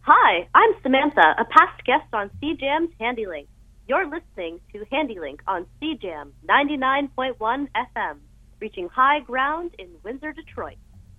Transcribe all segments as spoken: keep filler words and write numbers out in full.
Hi, I'm Samantha, a past guest on C Jam's HandyLink. You're listening to HandyLink on C Jam ninety-nine point one F M, reaching high ground in Windsor, Detroit.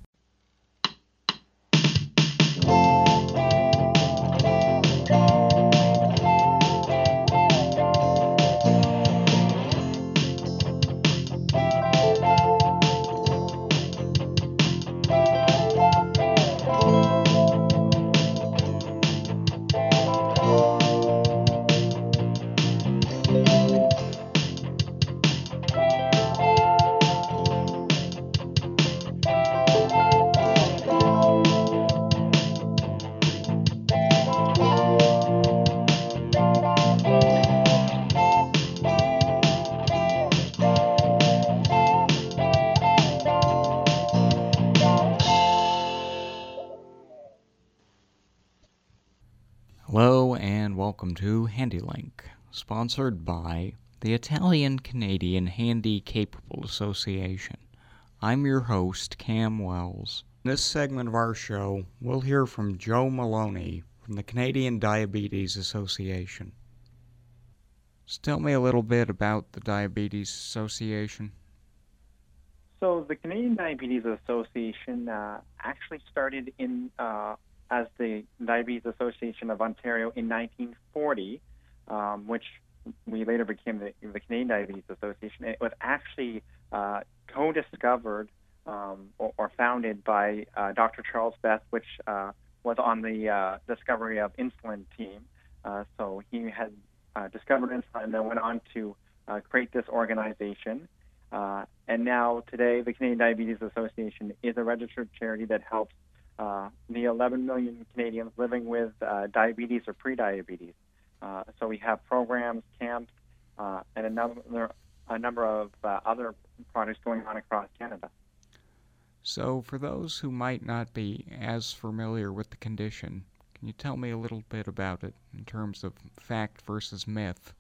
Hello and welcome to HandyLink, sponsored by the Italian-Canadian Handy Capable Association. I'm your host, Cam Wells. In this segment of our show, we'll hear from Joe Maloney from the Canadian Diabetes Association. Just tell me a little bit about the Diabetes Association. So the Canadian Diabetes Association uh, actually started in uh, as the Diabetes Association of Ontario in nineteen forty, um, which we later became the, the Canadian Diabetes Association. It was actually uh, co-discovered um, or, or founded by uh, Doctor Charles Best, which uh, was on the uh, discovery of insulin team. Uh, so he had uh, discovered insulin and then went on to uh, create this organization. Uh, and now today, the Canadian Diabetes Association is a registered charity that helps uh, the eleven million Canadians living with uh, diabetes or prediabetes. Uh, so we have programs, camps, uh, and a number, a number of uh, other projects going on across Canada. So for those who might not be as familiar with the condition, can you tell me a little bit about it in terms of fact versus myth?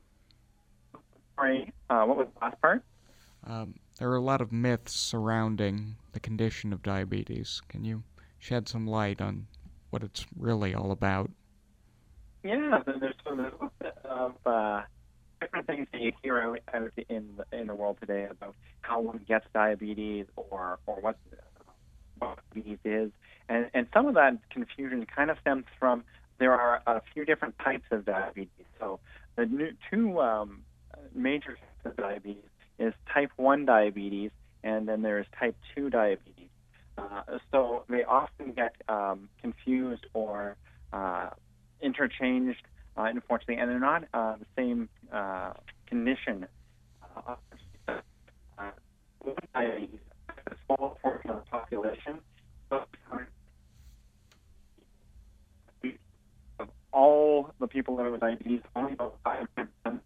Sorry, uh, what was the last part? Um, there are a lot of myths surrounding the condition of diabetes. Can you shed some light on what it's really all about? Yeah, there's, so there's a bit of uh, different things that you hear out, out in the, in the world today about how one gets diabetes or or what, what diabetes is, and and some of that confusion kind of stems from there are a few different types of diabetes. So the new, two um, major types of diabetes is type one diabetes, and then there's type two diabetes. Uh, so they often get um, confused or uh, interchanged, uh, unfortunately, and they're not uh, the same uh, condition. Uh, uh, diabetes is a small portion of the population, but of all the people living with diabetes, only about five percent.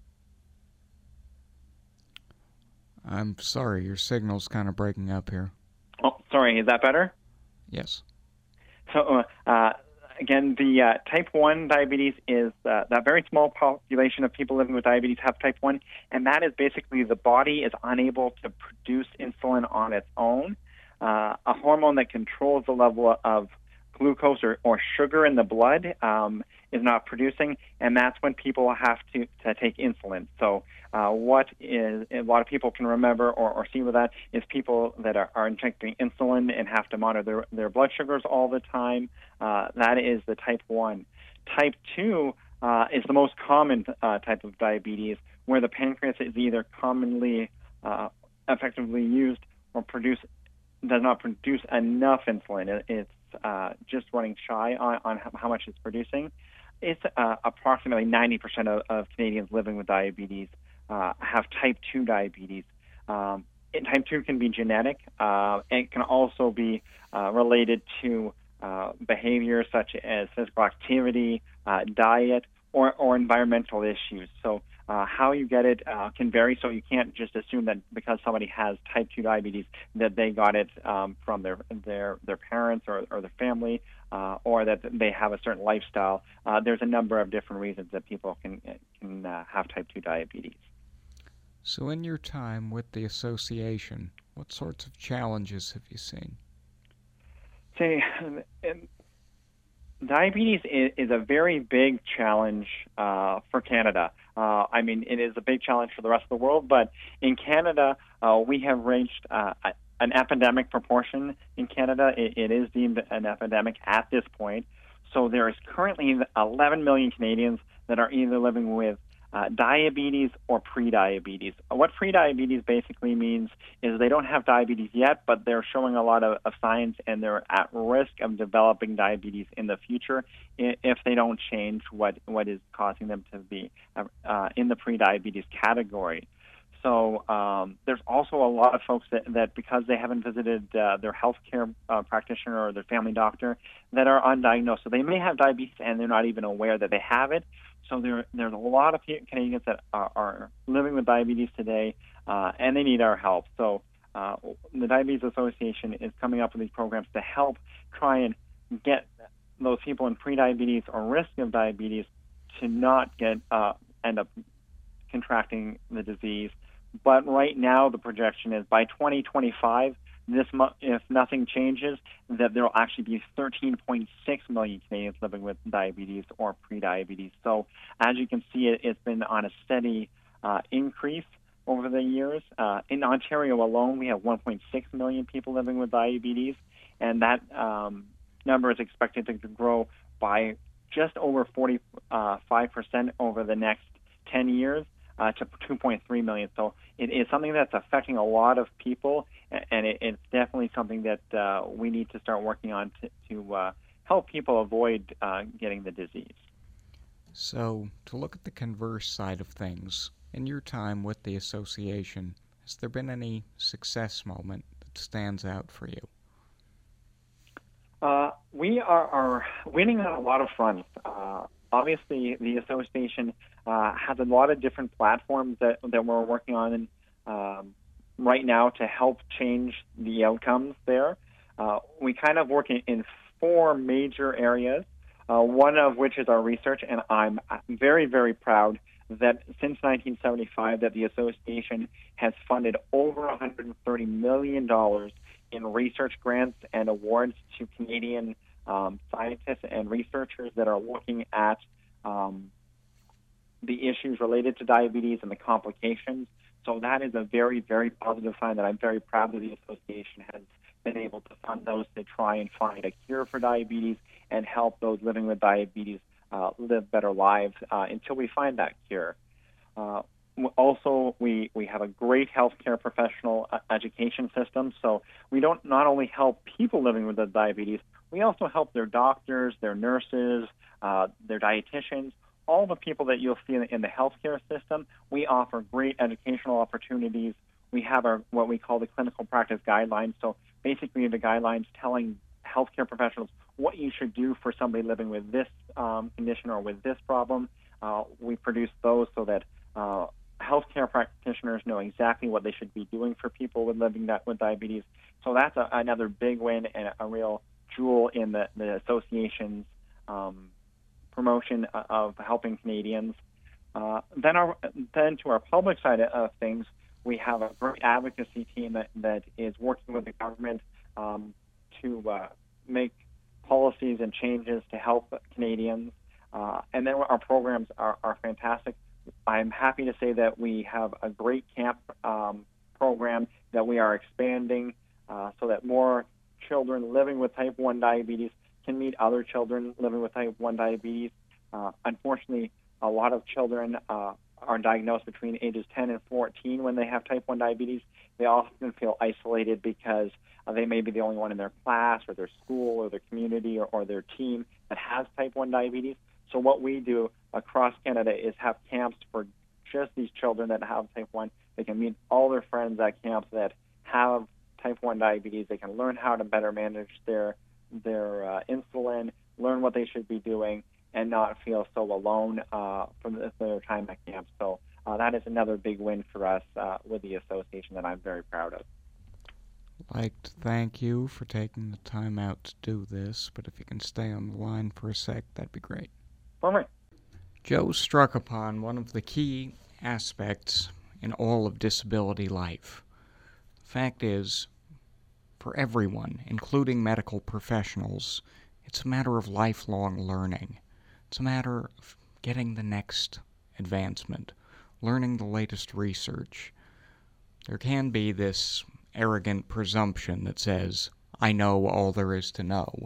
I'm sorry, your signal's kind of breaking up here. Oh, sorry, is that better? Yes. So, uh, again, the uh, type one diabetes is uh, that very small population of people living with diabetes have type one, and that is basically the body is unable to produce insulin on its own, uh, a hormone that controls the level of glucose or, or sugar in the blood um, is not producing, and that's when people have to, to take insulin. So uh, what is a lot of people can remember or, or see with that is people that are, are injecting insulin and have to monitor their, their blood sugars all the time. Uh, that is the type one. Type two uh, is the most common uh, type of diabetes, where the pancreas is either commonly uh, effectively used or produce does not produce enough insulin. It, it's uh, just running shy on, on how much it's producing. It's uh, approximately ninety percent of, of Canadians living with diabetes uh, have type two diabetes. Um, and type two can be genetic, uh, and it can also be uh, related to uh, behaviors such as physical activity, uh, diet, or, or environmental issues. So uh, how you get it uh, can vary, so you can't just assume that because somebody has type two diabetes that they got it um, from their their their parents or, or their family, uh, or that they have a certain lifestyle. Uh, there's a number of different reasons that people can can uh, have type two diabetes. So in your time with the association, what sorts of challenges have you seen? See, diabetes is, is a very big challenge uh, for Canada. Uh, I mean, it is a big challenge for the rest of the world, but in Canada, uh, we have reached uh, an epidemic proportion in Canada. It, it is deemed an epidemic at this point. So there is currently eleven million Canadians that are either living with uh, diabetes or prediabetes. What prediabetes basically means is they don't have diabetes yet, but they're showing a lot of, of signs, and they're at risk of developing diabetes in the future if they don't change what, what is causing them to be uh, in the prediabetes category. So um, there's also a lot of folks that, that because they haven't visited uh, their healthcare uh, practitioner or their family doctor, that are undiagnosed. So they may have diabetes and they're not even aware that they have it. So there, there's a lot of Canadians that are, are living with diabetes today, uh, and they need our help. So uh, the Diabetes Association is coming up with these programs to help try and get those people in prediabetes or risk of diabetes to not get uh, end up contracting the disease. But right now, the projection is by twenty twenty-five, this mo- if nothing changes, that there will actually be thirteen point six million Canadians living with diabetes or prediabetes. So as you can see, it, it's been on a steady uh, increase over the years. Uh, in Ontario alone, we have one point six million people living with diabetes, and that um, number is expected to grow by just over forty-five percent over the next ten years. Uh, to two point three million. So it is something that's affecting a lot of people, and it, it's definitely something that uh, we need to start working on to, to uh, help people avoid uh, getting the disease. So, to look at the converse side of things, in your time with the association, has there been any success moment that stands out for you? Uh, we are, are winning on a lot of fronts. Uh, obviously, the association Uh, has a lot of different platforms that, that we're working on um, right now to help change the outcomes there. Uh, we kind of work in, in four major areas, uh, one of which is our research, and I'm very, very proud that since nineteen seventy-five that the association has funded over one hundred thirty million dollars in research grants and awards to Canadian um, scientists and researchers that are looking at um, the issues related to diabetes and the complications. So that is a very, very positive sign that I'm very proud that the association has been able to fund those to try and find a cure for diabetes and help those living with diabetes uh, live better lives uh, until we find that cure. Uh, also, we, we have a great healthcare professional uh, education system. So we don't not only help people living with diabetes, we also help their doctors, their nurses, uh, their dietitians, all the people that you'll see in the healthcare system. We offer great educational opportunities. We have our what we call the clinical practice guidelines. So basically the guidelines telling healthcare professionals what you should do for somebody living with this um, condition or with this problem. Uh, we produce those so that uh, healthcare practitioners know exactly what they should be doing for people with living that, with diabetes. So that's a, another big win and a, a real jewel in the, the association's um, promotion of helping Canadians. Uh, then, our, then to our public side of things, we have a great advocacy team that, that is working with the government um, to uh, make policies and changes to help Canadians. Uh, and then our programs are, are fantastic. I'm happy to say that we have a great camp um, program that we are expanding uh, so that more children living with type one diabetes can meet other children living with type one diabetes. Uh, unfortunately, a lot of children uh, are diagnosed between ages ten and fourteen when they have type one diabetes. They often feel isolated because uh, they may be the only one in their class or their school or their community or, or their team that has type one diabetes. So what we do across Canada is have camps for just these children that have type one. They can meet all their friends at camps that have type one diabetes. They can learn how to better manage their their uh, insulin, learn what they should be doing, and not feel so alone uh, from the, their time at camp. So uh, that is another big win for us uh, with the association that I'm very proud of. I'd like to thank you for taking the time out to do this, but if you can stay on the line for a sec, that'd be great. Perfect. Joe struck upon one of the key aspects in all of disability life. The fact is, for everyone, including medical professionals, It's a matter of lifelong learning. It's a matter of getting the next advancement, learning the latest research. There can be this arrogant presumption that says, I know all there is to know.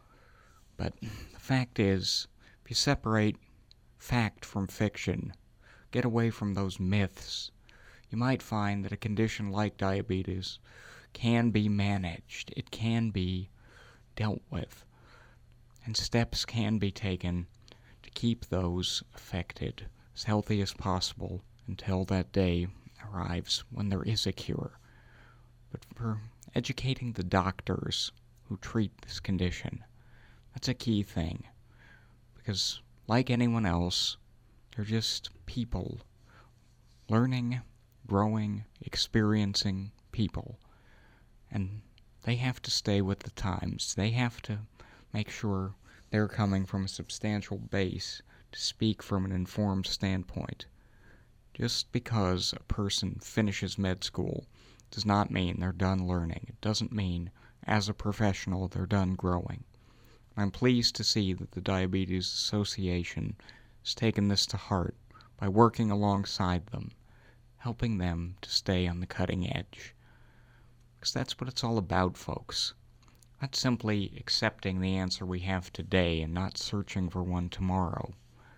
But the fact is, if you separate fact from fiction, get away from those myths, you might find that a condition like diabetes can be managed. It can be dealt with. And steps can be taken to keep those affected as healthy as possible until that day arrives when there is a cure. But for educating the doctors who treat this condition, that's a key thing. Because like anyone else, they're just people. Learning, growing, experiencing people. And they have to stay with the times. They have to make sure they're coming from a substantial base to speak from an informed standpoint. Just because a person finishes med school does not mean they're done learning. It doesn't mean, as a professional, they're done growing. I'm pleased to see that the Diabetes Association has taken this to heart by working alongside them, helping them to stay on the cutting edge. Because that's what it's all about, folks. Not simply accepting the answer we have today and not searching for one tomorrow.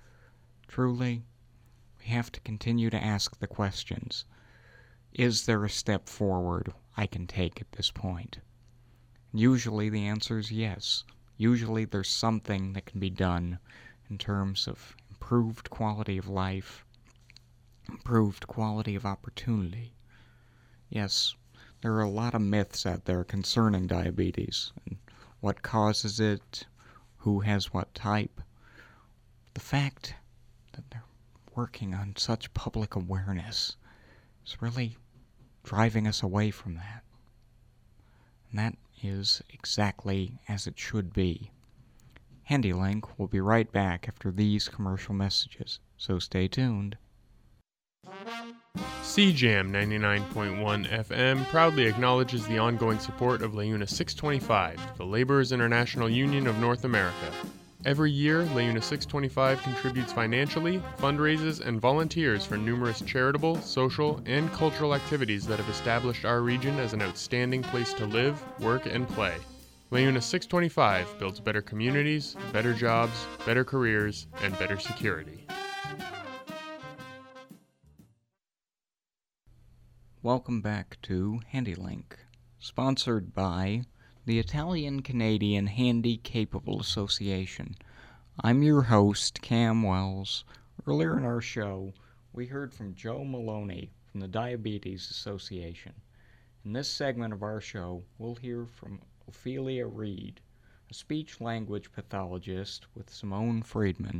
Truly, we have to continue to ask the questions. Is there a step forward I can take at this point? Usually the answer is yes. Usually there's something that can be done in terms of improved quality of life, improved quality of opportunity. Yes, there are a lot of myths out there concerning diabetes, and what causes it, who has what type. The fact that they're working on such public awareness is really driving us away from that. And that is exactly as it should be. HandyLink will be right back after these commercial messages, so stay tuned. C JAM ninety-nine point one F M proudly acknowledges the ongoing support of LaUna six twenty-five, the Laborers International Union of North America. Every year, LaUna six twenty-five contributes financially, fundraises, and volunteers for numerous charitable, social, and cultural activities that have established our region as an outstanding place to live, work, and play. LaUna six twenty-five builds better communities, better jobs, better careers, and better security. Welcome back to HandyLink, sponsored by the Italian-Canadian Handy-Capable Association. I'm your host, Cam Wells. Earlier in our show, we heard from Joe Maloney from the Diabetes Association. In this segment of our show, we'll hear from Ophelia Reed, a speech-language pathologist with Simone Friedman.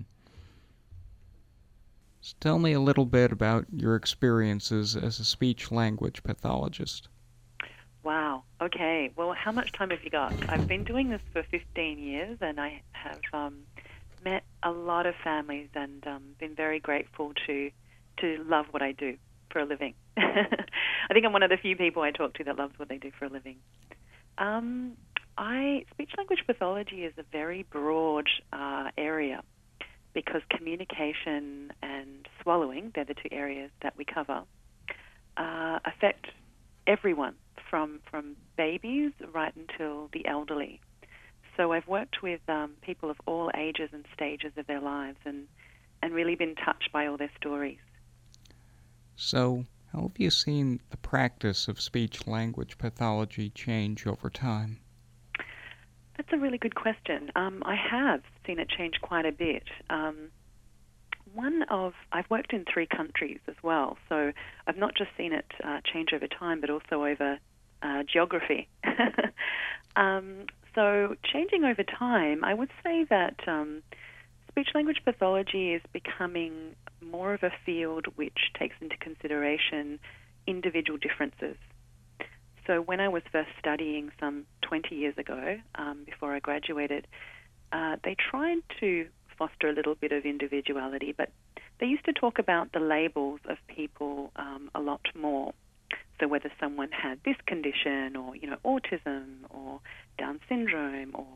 So tell me a little bit about your experiences as a speech-language pathologist. Wow. Okay. Well, how much time have you got? I've been doing this for fifteen years, and I have um, met a lot of families and um, been very grateful to to love what I do for a living. I think I'm one of the few people I talk to that loves what they do for a living. Um, I speech-language pathology is a very broad uh, area because communication and swallowing, they're the two areas that we cover, uh, affect everyone from from babies right until the elderly. So I've worked with um, people of all ages and stages of their lives and, and really been touched by all their stories. So how have you seen the practice of speech-language pathology change over time? That's a really good question. Um, I have seen it change quite a bit. Um, one of, I've worked in three countries as well, so I've not just seen it uh, change over time, but also over uh, geography. um, so changing over time, I would say that um, speech-language pathology is becoming more of a field which takes into consideration individual differences. So when I was first studying some twenty years ago, um, before I graduated, uh, they tried to foster a little bit of individuality, but they used to talk about the labels of people um, a lot more. So whether someone had this condition or, you know, autism or Down syndrome or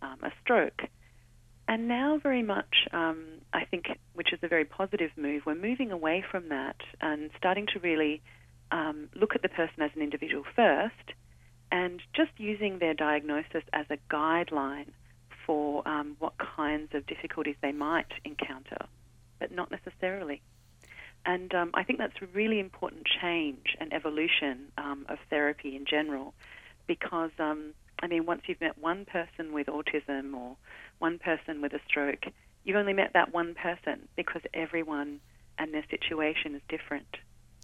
um, a stroke. And now very much, um, I think, which is a very positive move, we're moving away from that and starting to really um, look at the person as an individual first and just using their diagnosis as a guideline for um, what kinds of difficulties they might encounter, but not necessarily. And um, I think that's a really important change and evolution um, of therapy in general because, um, I mean, once you've met one person with autism or one person with a stroke, you've only met that one person because everyone and their situation is different.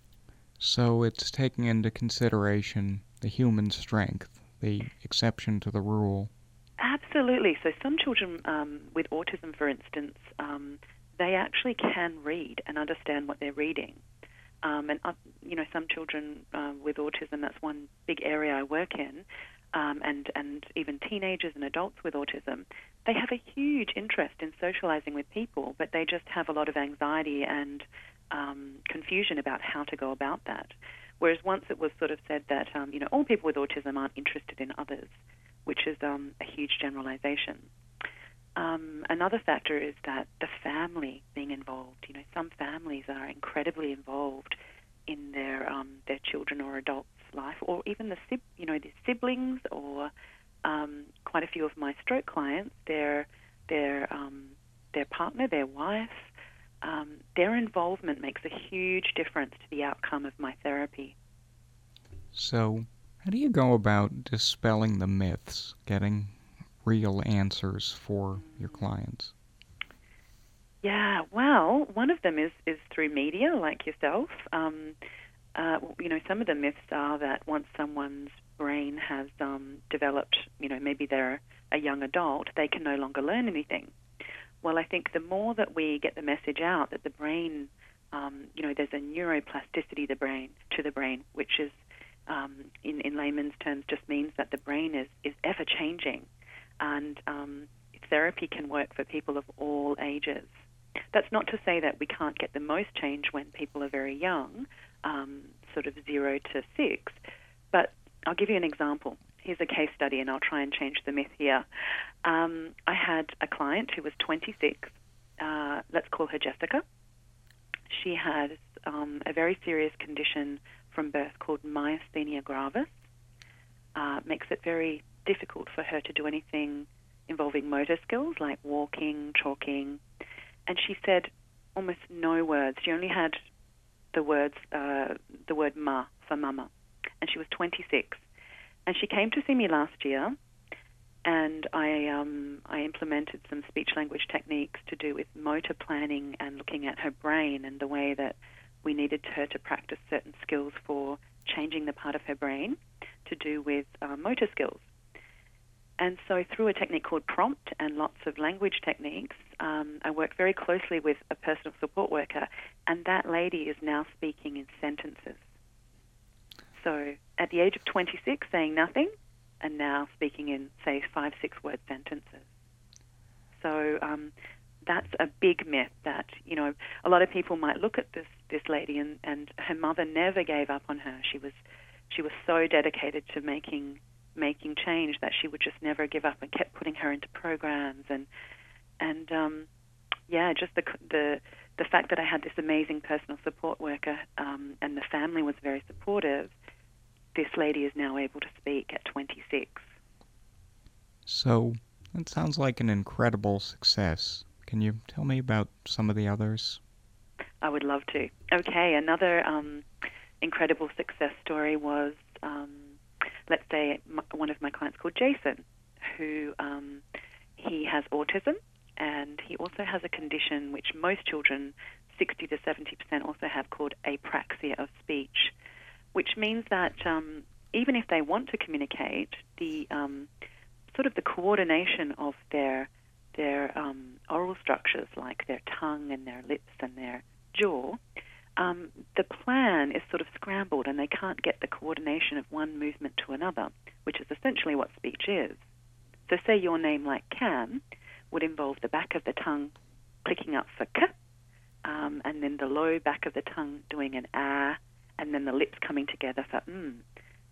So it's taking into consideration the human strength, the exception to the rule. Absolutely. So some children um, with autism, for instance, um, they actually can read and understand what they're reading. Um, and, uh, you know, some children uh, with autism, that's one big area I work in, um, and, and even teenagers and adults with autism, they have a huge interest in socializing with people, but they just have a lot of anxiety and um, confusion about how to go about that. Whereas once it was sort of said that, um, you know, all people with autism aren't interested in others, which is um, a huge generalization. Um, another factor is that the family being involved. You know, some families are incredibly involved in their um, their children or adults' life, or even the sib- you know the siblings, or um, quite a few of my stroke clients, their their um, their partner, their wife. Um, their involvement makes a huge difference to the outcome of my therapy. So, how do you go about dispelling the myths, getting real answers for your clients? Yeah, well, one of them is, is through media, like yourself. Um, uh, you know, some of the myths are that once someone's brain has um, developed, you know, maybe they're a young adult, they can no longer learn anything. Well, I think the more that we get the message out that the brain, um, you know, there's a neuroplasticity the brain to the brain, which is, um, in, in layman's terms, just means that the brain is, is ever-changing. And um, therapy can work for people of all ages. That's not to say that we can't get the most change when people are very young, um, sort of zero to six, but I'll give you an example. Here's a case study, and I'll try and change the myth here. Um, I had a client who was twenty-six. Uh, let's call her Jessica. She has um, a very serious condition from birth called myasthenia gravis. Uh, makes it very difficult for her to do anything involving motor skills like walking, talking. And she said almost no words. She only had the words, uh, the word ma for mama. And she was twenty-six. And she came to see me last year, and I um, I implemented some speech-language techniques to do with motor planning and looking at her brain and the way that we needed her to practice certain skills for changing the part of her brain to do with uh, motor skills. And so through a technique called prompt and lots of language techniques, um, I work very closely with a personal support worker, and that lady is now speaking in sentences. So at the age of twenty-six, saying nothing, and now speaking in, say, five, six-word sentences. So um, that's a big myth that, you know, a lot of people might look at this, this lady, and, and her mother never gave up on her. She was she was so dedicated to making making change that she would just never give up and kept putting her into programs. And, and um, yeah, just the the the fact that I had this amazing personal support worker um, and the family was very supportive, this lady is now able to speak at twenty-six. So, that sounds like an incredible success. Can you tell me about some of the others? I would love to. Okay, another um, incredible success story was, um, let's say, my, one of my clients called Jason, who um, he has autism, and he also has a condition which most children, sixty to seventy percent, also have, called apraxia of speech, which means that um, even if they want to communicate, the um, sort of the coordination of their their um, oral structures, like their tongue and their lips and their jaw, um, the plan is sort of scrambled, and they can't get the coordination of one movement to another, which is essentially what speech is. So say your name, like Cam, would involve the back of the tongue clicking up for K, um, and then the low back of the tongue doing an ah, and then the lips coming together for mm.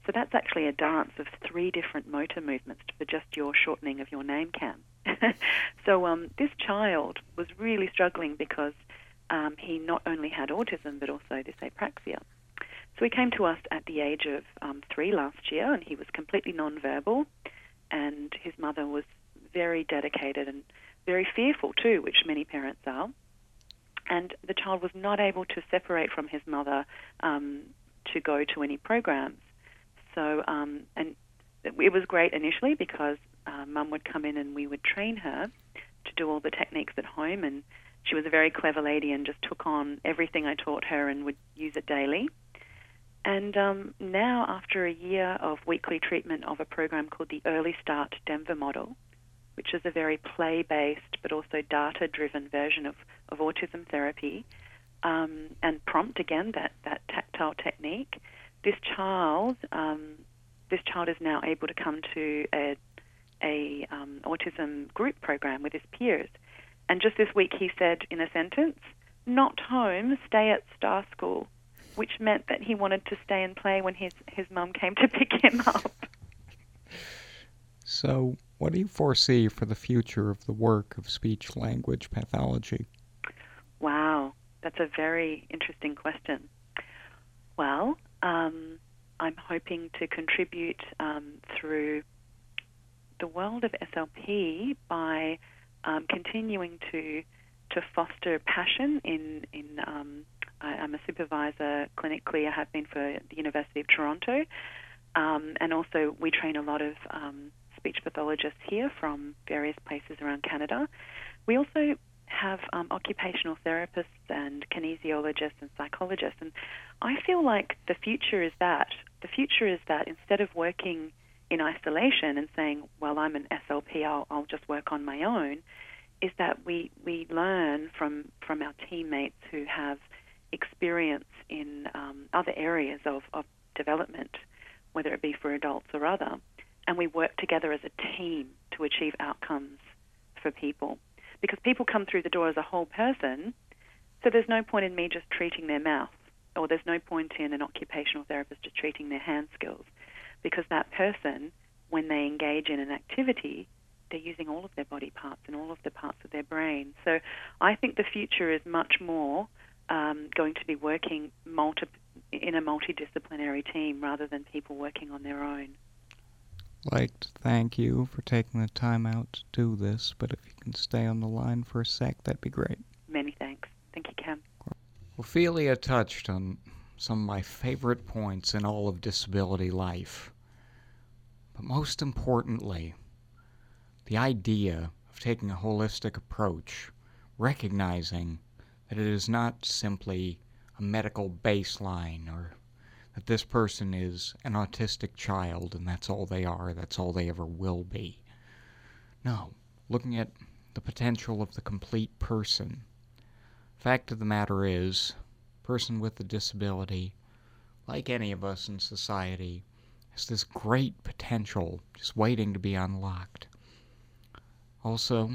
So that's actually a dance of three different motor movements for just your shortening of your name, Cam. so um, this child was really struggling because um, he not only had autism but also this apraxia. So he came to us at the age of um, three last year, and he was completely nonverbal, and his mother was very dedicated and very fearful too, which many parents are. And the child was not able to separate from his mother um, to go to any programs. So, um, and it was great initially because uh, Mum would come in and we would train her to do all the techniques at home, and she was a very clever lady and just took on everything I taught her and would use it daily. And um, now, after a year of weekly treatment of a program called the Early Start Denver Model, which is a very play-based but also data-driven version of, of autism therapy, um, and prompt, again, that, that tactile technique, this child um, this child is now able to come to a, a um, autism group program with his peers. And just this week he said in a sentence, "Not home, stay at Star School," which meant that he wanted to stay and play when his, his mum came to pick him up. So, what do you foresee for the future of the work of speech-language pathology? Wow, that's a very interesting question. Well, um, I'm hoping to contribute um, through the world of S L P by um, continuing to to foster passion in in um, I, I'm a supervisor clinically. I have been for the University of Toronto, um, and also we train a lot of um, speech pathologists here from various places around Canada. We also have um, occupational therapists and kinesiologists and psychologists, and I feel like the future is that. The future is that instead of working in isolation and saying, well, I'm an S L P, I'll, I'll just work on my own, is that we, we learn from, from our teammates who have experience in um, other areas of, of development, whether it be for adults or other, and we work together as a team to achieve outcomes for people. Because people come through the door as a whole person, so there's no point in me just treating their mouth, or there's no point in an occupational therapist just treating their hand skills, because that person, when they engage in an activity, they're using all of their body parts and all of the parts of their brain. So I think the future is much more um, going to be working multi- in a multidisciplinary team rather than people working on their own. I'd like to thank you for taking the time out to do this, but if you can stay on the line for a sec, that'd be great. Many thanks. Thank you, Cam. Ophelia touched on some of my favorite points in all of disability life. But most importantly, the idea of taking a holistic approach, recognizing that it is not simply a medical baseline or that this person is an autistic child and that's all they are, that's all they ever will be. No, looking at the potential of the complete person. Fact of the matter is, a person with a disability, like any of us in society, has this great potential just waiting to be unlocked. Also,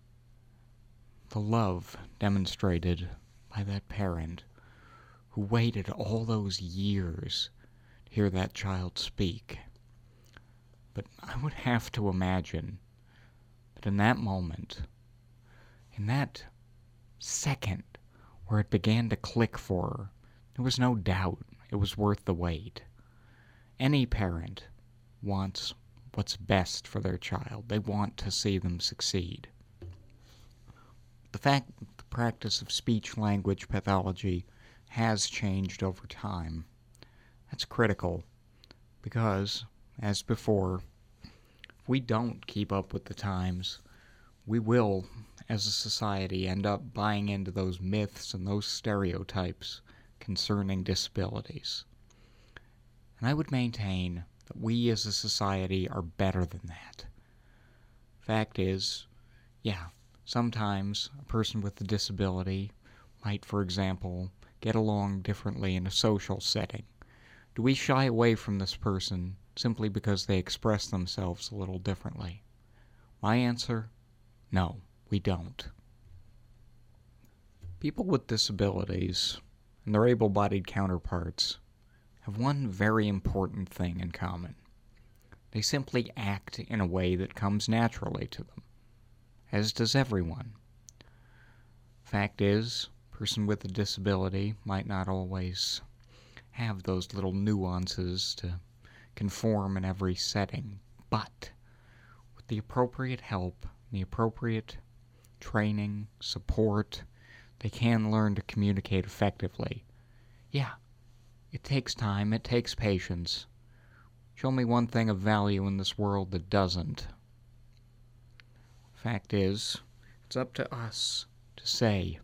the love demonstrated by that parent who waited all those years to hear that child speak. But I would have to imagine that in that moment, in that second where it began to click for her, there was no doubt it was worth the wait. Any parent wants what's best for their child. They want to see them succeed. The fact that the practice of speech-language pathology has changed over time, that's critical, because, as before, if we don't keep up with the times, we will, as a society, end up buying into those myths and those stereotypes concerning disabilities. And I would maintain that we as a society are better than that. Fact is, yeah, sometimes a person with a disability might, for example, get along differently in a social setting. Do we shy away from this person simply because they express themselves a little differently? My answer, no, we don't. People with disabilities and their able-bodied counterparts have one very important thing in common. They simply act in a way that comes naturally to them, as does everyone. Fact is, a person with a disability might not always have those little nuances to conform in every setting, but with the appropriate help, the appropriate training, support, they can learn to communicate effectively. Yeah, it takes time, it takes patience. Show me one thing of value in this world that doesn't. Fact is, it's up to us to say,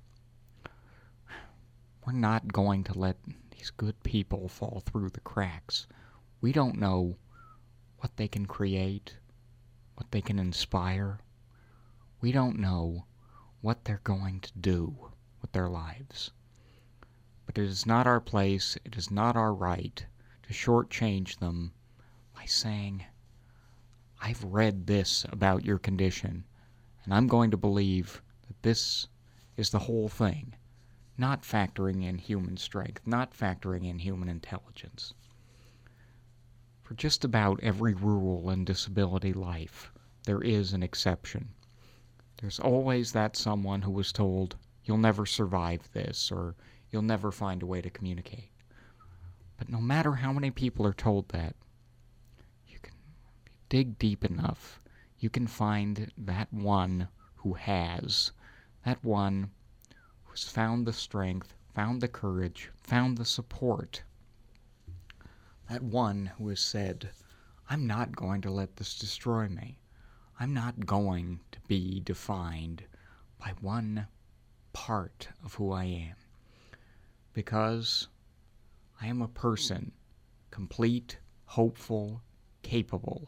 we're not going to let these good people fall through the cracks. We don't know what they can create, what they can inspire. We don't know what they're going to do with their lives. But it is not our place, it is not our right to shortchange them by saying, I've read this about your condition, and I'm going to believe that this is the whole thing, not factoring in human strength, not factoring in human intelligence. For just about every rule in disability life, there is an exception. There's always that someone who was told, you'll never survive this, or you'll never find a way to communicate. But no matter how many people are told that, you can dig deep enough, you can find that one who has, that one who's found the strength, found the courage, found the support, that one who has said, I'm not going to let this destroy me. I'm not going to be defined by one part of who I am, because I am a person, complete, hopeful, capable.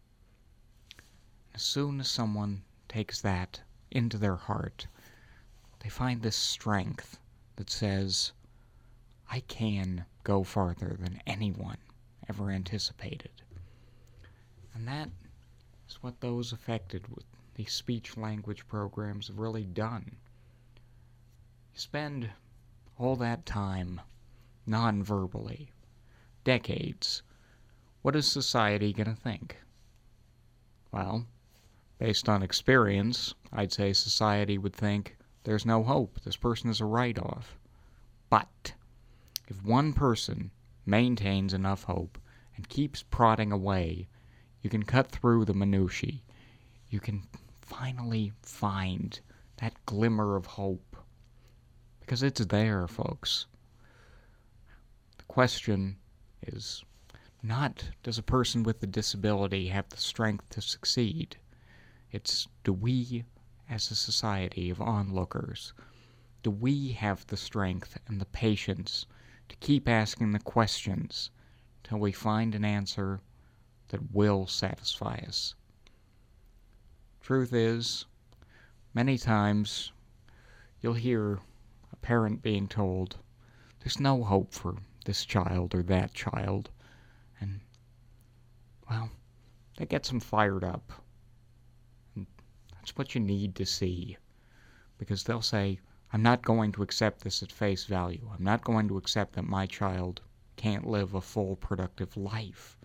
As soon as someone takes that into their heart, they find this strength that says, I can go farther than anyone ever anticipated. And that is what those affected with these speech-language programs have really done. You spend all that time non-verbally, decades. What is society going to think? Well, based on experience, I'd say society would think there's no hope. This person is a write-off. But if one person maintains enough hope and keeps prodding away, you can cut through the minutiae. You can finally find that glimmer of hope. Because it's there, folks. The question is not, does a person with a disability have the strength to succeed? It's, do we, as a society of onlookers, do we have the strength and the patience to keep asking the questions till we find an answer that will satisfy us? Truth is, many times you'll hear a parent being told, there's no hope for this child or that child, and, well, that gets them fired up. And that's what you need to see, because they'll say, I'm not going to accept this at face value. I'm not going to accept that my child can't live a full, productive life.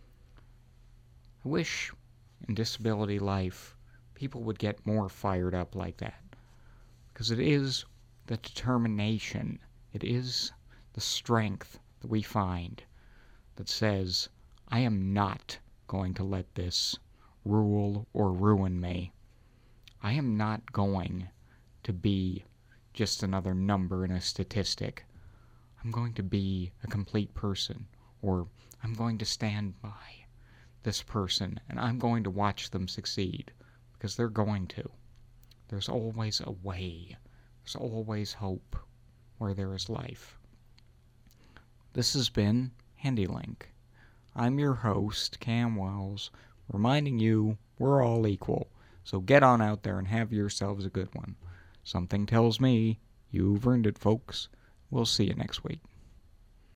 I wish in disability life people would get more fired up like that, because it is the determination, it is the strength that we find that says, I am not going to let this rule or ruin me. I am not going to be just another number in a statistic. I'm going to be a complete person, or I'm going to stand by this person, and I'm going to watch them succeed, because they're going to. There's always a way. There's always hope where there is life. This has been HandyLink. I'm your host, Cam Wells, reminding you we're all equal, so get on out there and have yourselves a good one. Something tells me you've earned it, folks. We'll see you next week.